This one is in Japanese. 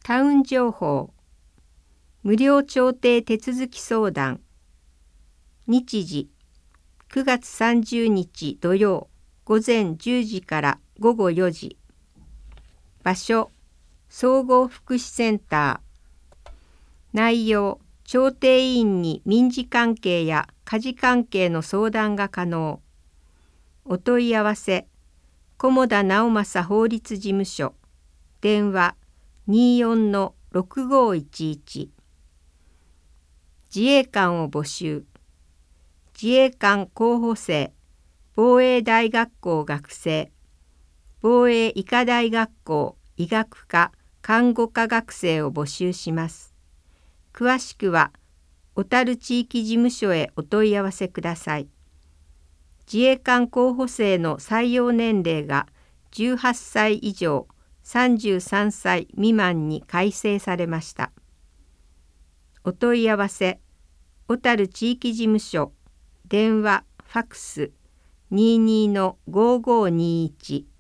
タウン情報、無料調停手続き相談。日時、9月30日土曜、午前10時から午後4時。場所、総合福祉センター。内容、調停委員に民事関係や家事関係の相談が可能。お問い合わせ、菰田直正法律事務所。電話、24-6511。自衛官を募集。自衛官候補生、防衛大学校学生、防衛医科大学校医学科看護科学生を募集します。詳しくは、小樽地域事務所へお問い合わせください。自衛官候補生の採用年齢が18歳以上、33歳未満に改正されました。お問い合わせ、小樽地域事務所、電話、ファクス、22-5521